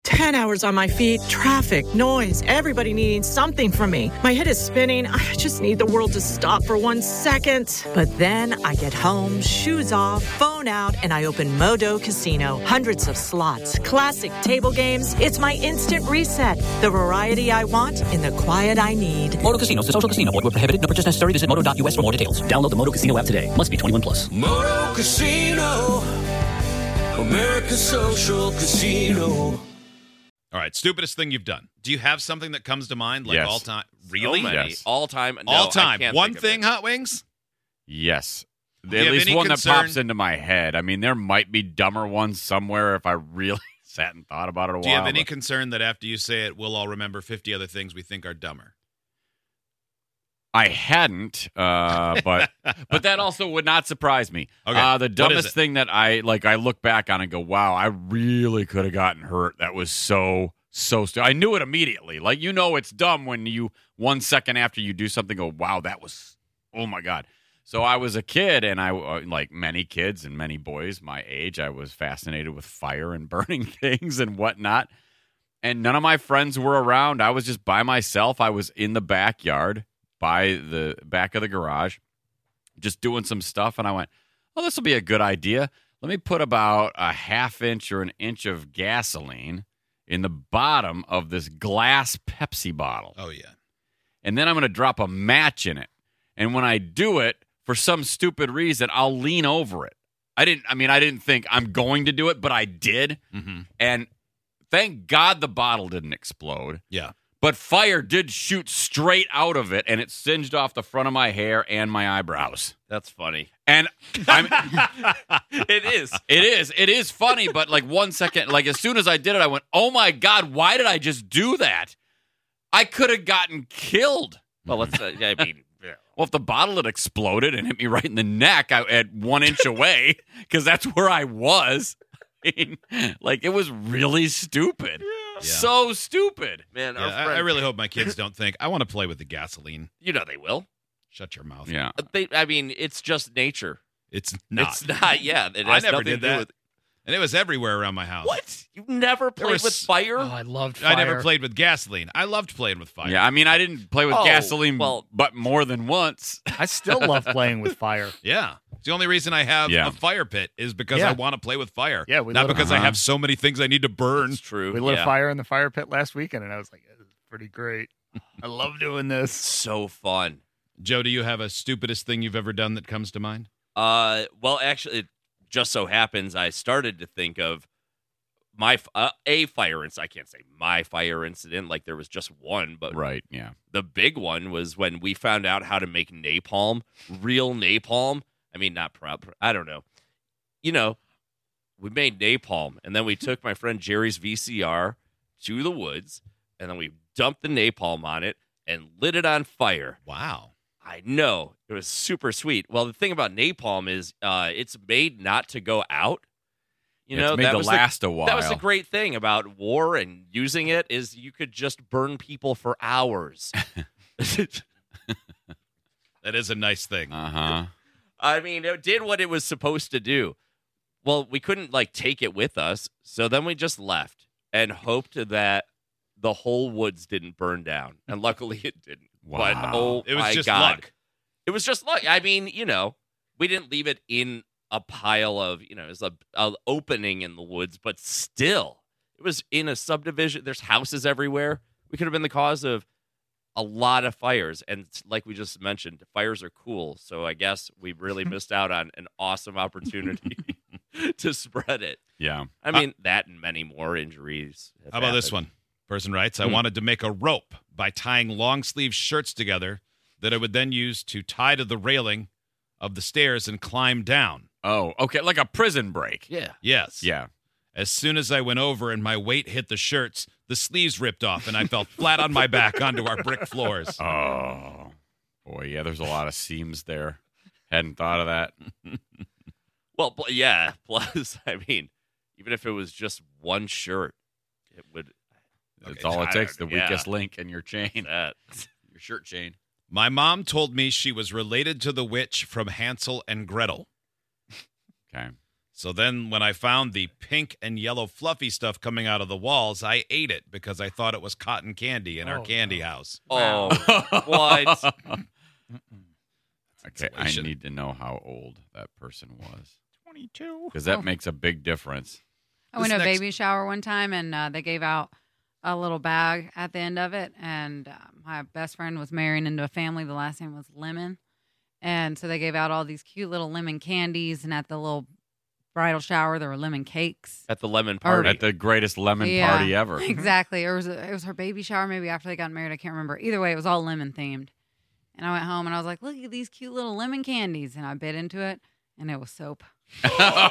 10 hours on my feet, traffic, noise, everybody needing something from me. My head is spinning. I just need the world to stop for 1 second. But then I get home, shoes off, phone out, and I open Modo Casino. Hundreds of slots, classic table games. It's my instant reset. The variety I want in the quiet I need. Modo Casino is a social casino. Void where prohibited. No purchase necessary. Visit modo.us for more details. Download the Modo Casino app today. Must be 21 plus. Modo Casino, America's social casino. All right, stupidest thing you've done. Do you have something that comes to mind, like Yes. all time? Really? So many. Yes. All time? No, All I time. can't One think of thing, it. Hot Wings? Yes. you At have least any one concern- that pops into my head. I mean, there might be dumber ones somewhere if I really sat and thought about it a while. Do you have any but concern that after you say it, we'll all remember 50 other things we think are dumber? I hadn't, but that also would not surprise me. Okay. The What is dumbest it? thing that I look back on and go, wow, I really could have gotten hurt. That was so stupid. I knew it immediately. Like, it's dumb when you 1 second after you do something go, wow, that was, oh my God. So I was a kid, and I, like many kids and many boys my age, I was fascinated with fire and burning things and whatnot. And none of my friends were around. I was just by myself. I was in the backyard by the back of the garage just doing some stuff. And I went, oh, this will be a good idea. Let me put about a ½ inch or an inch of gasoline in the bottom of this glass Pepsi bottle. Oh, yeah. And then I'm going to drop a match in it. And when I do it, for some stupid reason, I'll lean over it. I didn't think I'm going to do it, but I did. Mm-hmm. And thank God the bottle didn't explode. Yeah. But fire did shoot straight out of it, and it singed off the front of my hair and my eyebrows. That's funny. And I'm, It is. it is funny, but like 1 second, like as soon as I did it, I went, oh my God, why did I just do that? I could have gotten killed. Well, let's. I mean, Well, if the bottle had exploded and hit me right in the neck at 1 inch away, because that's where I was. I mean, like, it was really stupid. Yeah. So stupid. man, Yeah, our friend, I really hope my kids don't think, I want to play with the gasoline. they will. Shut your mouth. Yeah. It's just nature. It's not. It's not. Yeah, it I has never nothing did to do that. with And it was everywhere around my house. what. You never There played was- with fire? Oh, I loved fire. I never played with gasoline. I loved playing with fire. Yeah, I mean, I didn't play with Oh, gasoline, well- but more than once. I still love playing with fire. Yeah. It's the only reason I have Yeah. a fire pit is because Yeah. I want to play with fire. Yeah, we not lit a- because I have so many things I need to burn. It's true. We lit yeah. a fire in the fire pit last weekend, and I was like, "This is pretty great. I love doing this." So fun. Joe, do you have a stupidest thing you've ever done that comes to mind? Well, actually, it just so happens I started to think of a fire incident. I can't say my fire incident, like there was just one, but Right, yeah. the big one was when we found out how to make napalm, real napalm. I mean, not proper. I don't know. We made napalm, and then we took my friend Jerry's VCR to the woods, and then we dumped the napalm on it and lit it on fire. Wow. I know. It was super sweet. Well, the thing about napalm is it's made not to go out. It's made to last a while. That was the great thing about war and using it is you could just burn people for hours. That is a nice thing. Uh-huh. I mean, it did what it was supposed to do. Well, we couldn't take it with us, so then we just left and hoped that the whole woods didn't burn down. And luckily it didn't. Wow. But, oh It was my just God. luck. It was just luck. I mean, we didn't leave it in a pile of, it was a opening in the woods, but still, it was in a subdivision. There's houses everywhere. We could have been the cause of a lot of fires. And like we just mentioned, fires are cool. So I guess we really missed out on an awesome opportunity to spread it. Yeah. I mean, that and many more injuries. have How about this happened. one? Person writes, I wanted to make a rope by tying long sleeve shirts together that I would then use to tie to the railing of the stairs and climb down. Oh, okay, like a prison break. Yeah. Yes. Yeah. As soon as I went over and my weight hit the shirts, the sleeves ripped off and I fell flat on my back onto our brick floors. Oh, boy, yeah, there's a lot of seams there. Hadn't thought of that. Well, yeah. Plus, I mean, even if it was just one shirt, it would. That's Okay, all it takes, the yeah. weakest link in your chain, That. your shirt chain. My mom told me she was related to the witch from Hansel and Gretel. Okay. So then when I found the pink and yellow fluffy stuff coming out of the walls, I ate it because I thought it was cotton candy in our candy house. Oh, what? Okay, I Insulation. need to know how old that person was 22. because that makes a big difference. I went to a This next- baby shower one time, and they gave out a little bag at the end of it. And my best friend was marrying into a family. The last name was Lemon. And so they gave out all these cute little lemon candies. And at the little bridal shower, there were lemon cakes. At the lemon party. At the greatest lemon Yeah, party ever. Exactly. It was her baby shower, maybe after they got married. I can't remember. Either way, it was all lemon themed. And I went home and I was like, look at these cute little lemon candies. And I bit into it, and it was soap. Oh,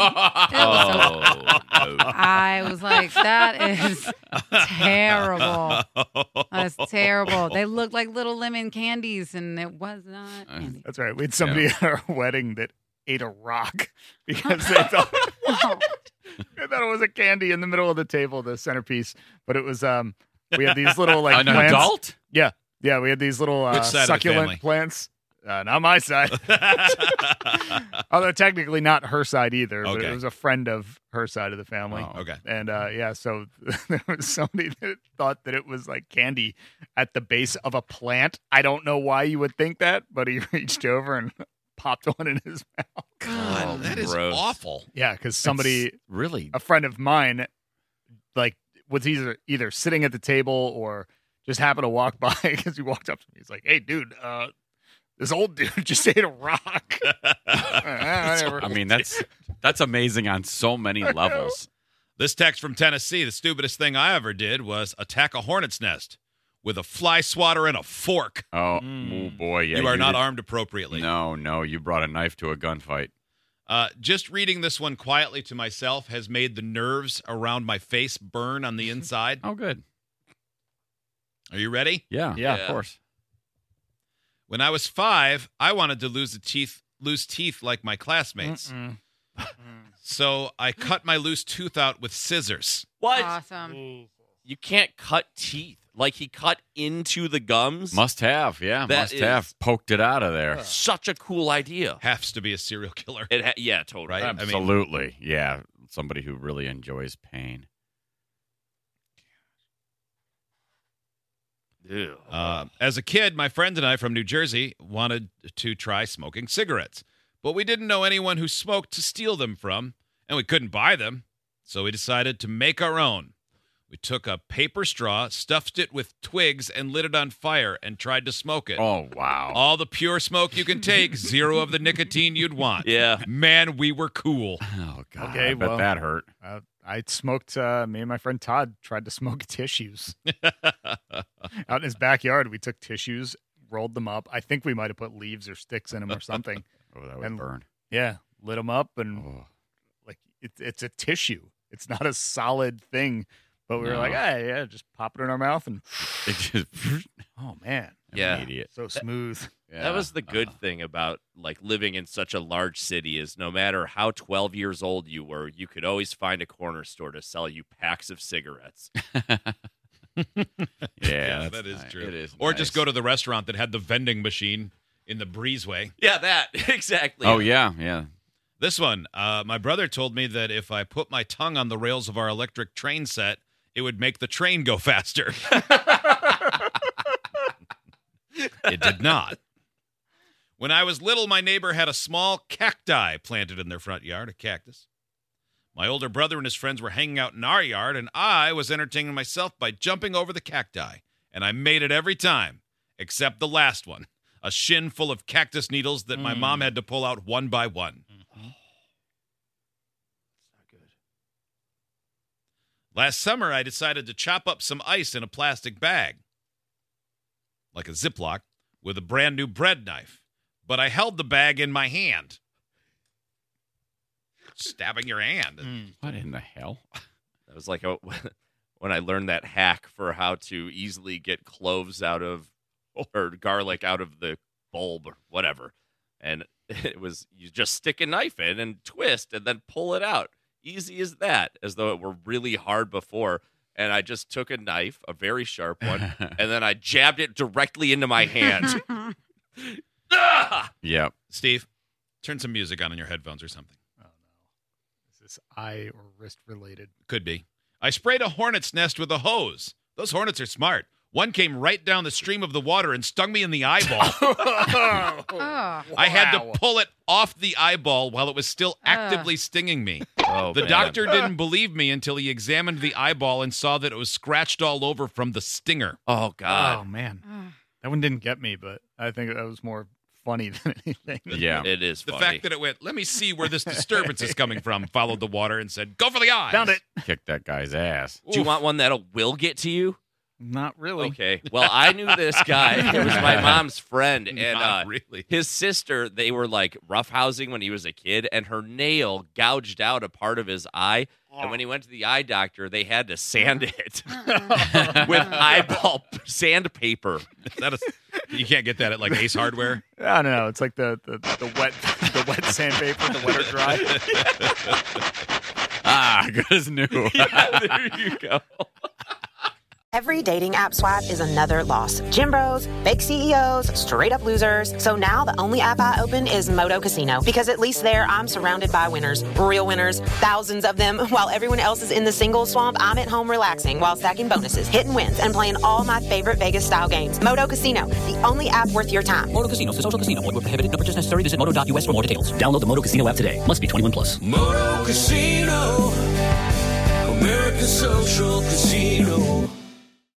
no. I was like, that is terrible. That's terrible. They looked like little lemon candies, and it was not candy. That's right. We had somebody at our wedding that ate a rock because they thought they thought it was a candy in the middle of the table, the centerpiece. But it was we had these little like An plants. adult? Yeah, we had these little Which side of the succulent family? plants. Not my side. Although technically not her side either, but Okay. it was a friend of her side of the family. Oh. Okay. And so there was somebody that thought that it was like candy at the base of a plant. I don't know why you would think that, but he reached over and popped one in his mouth. God, that is gross. awful. Yeah, because somebody, It's really. a friend of mine, like was either sitting at the table or just happened to walk by because he walked up to me. He's like, "Hey, dude, this old dude just ate a rock." Whatever. I mean, that's amazing on so many levels. This text from Tennessee, the stupidest thing I ever did was attack a hornet's nest with a fly swatter and a fork. Oh, oh boy, yeah. you are not did- armed appropriately. No, you brought a knife to a gunfight. Just reading this one quietly to myself has made the nerves around my face burn on the inside. Oh, good. Are you ready? Yeah, Yeah. of course. When I was 5, I wanted to lose teeth like my classmates. So I cut my loose tooth out with scissors. What? Awesome. You can't cut teeth. Like he cut into the gums. Must have, yeah, That must have is- poked it out of there. Such a cool idea. Has to be a serial killer. Yeah, totally. Right? I mean- Absolutely, yeah. Somebody who really enjoys pain. Ew. As a kid, my friend and I from New Jersey wanted to try smoking cigarettes, but we didn't know anyone who smoked to steal them from, and we couldn't buy them, so we decided to make our own. We took a paper straw, stuffed it with twigs, and lit it on fire and tried to smoke it. Oh, wow. All the pure smoke you can take, zero of the nicotine you'd want. Yeah. Man, we were cool. Oh, God. Okay, I bet well- that hurt. I smoked. Me and my friend Todd tried to smoke tissues out in his backyard. We took tissues, rolled them up. I think we might have put leaves or sticks in them or something. Oh, that would And- burn. Yeah, lit them up, and Oh. like it's a tissue. It's not a solid thing. But we were No. like, hey, yeah, just pop it in our mouth, and It just oh man, Yeah. immediate. so smooth. That was the good thing about like living in such a large city is no matter how 12 years old you were, you could always find a corner store to sell you packs of cigarettes. Yeah, that is nice. true. It is Or nice. just go to the restaurant that had the vending machine in the breezeway. Yeah, that. Exactly. Oh, yeah. This one, my brother told me that if I put my tongue on the rails of our electric train set, it would make the train go faster. It did not. When I was little, my neighbor had a small cacti planted in their front yard, a cactus. My older brother and his friends were hanging out in our yard, and I was entertaining myself by jumping over the cacti. And I made it every time, except the last one, a shin full of cactus needles that my mom had to pull out one by one. Last summer, I decided to chop up some ice in a plastic bag, like a Ziploc, with a brand new bread knife. But I held the bag in my hand. Stabbing your hand. What in the hell? That was like when I learned that hack for how to easily get cloves out of or garlic out of the bulb or whatever. And it was you just stick a knife in and twist and then pull it out. Easy as that, as though it were really hard before. And I just took a knife, a very sharp one, and then I jabbed it directly into my hand. Ah! Yep. Steve, turn some music on in your headphones or something. this eye or wrist related. Could be. I sprayed a hornet's nest with a hose. Those hornets are smart. One came right down the stream of the water and stung me in the eyeball. Oh. I had to pull it off the eyeball while it was still actively stinging me. Oh, The man. doctor didn't believe me until he examined the eyeball and saw that it was scratched all over from the stinger. Oh Oh God. man, that one didn't get me, but I think that was more funny than anything. Yeah. It is The funny. fact that it went, let me see where this disturbance is coming from, followed the water and said, go for the eyes. Found it. Kick that guy's ass. Do you want one that will get to you? Not really. Okay. Well, I knew this guy. It was my mom's friend, and Not really. his sister. They were like roughhousing when he was a kid, and her nail gouged out a part of his eye. And when he went to the eye doctor, they had to sand it with eyeball sandpaper. You can't get that at like Ace Hardware. I don't know. It's like the wet sandpaper, the wet or dry. Good as new. There you go. Every dating app swipe is another loss. Gym bros, fake CEOs, straight up losers. So now the only app I open is Moto Casino, because at least there I'm surrounded by winners, real winners, thousands of them. While everyone else is in the single swamp, I'm at home relaxing while stacking bonuses, hitting wins, and playing all my favorite Vegas style games. Moto Casino, the only app worth your time. Moto Casino is a social casino. Void where prohibited. No purchase necessary. Visit moto.us for more details. Download the Moto Casino app today. Must be 21 plus. Moto Casino, American Social Casino.